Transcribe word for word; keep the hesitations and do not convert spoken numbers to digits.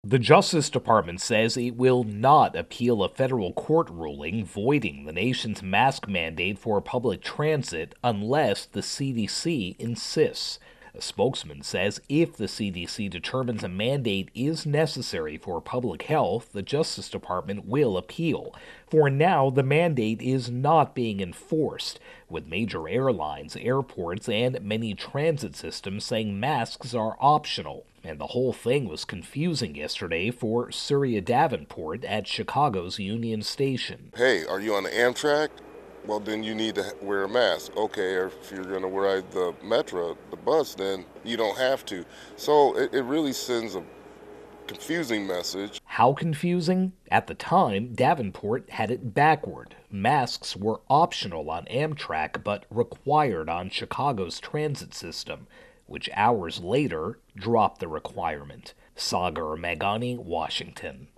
The Justice Department says it will not appeal a federal court ruling voiding the nation's mask mandate for public transit unless the C D C insists. A spokesman says if the C D C determines a mandate is necessary for public health, the Justice Department will appeal. For now, the mandate is not being enforced, with major airlines, airports, and many transit systems saying masks are optional. And the whole thing was confusing yesterday for Surya Davenport at Chicago's Union Station. Hey, are you on the Amtrak? Well, then you need to wear a mask. Okay, or if you're going to ride the metro, the bus, then you don't have to. So it, it really sends a confusing message. How confusing? At the time, Davenport had it backward. Masks were optional on Amtrak but required on Chicago's transit system, which hours later dropped the requirement. Sagar Meghani, Washington.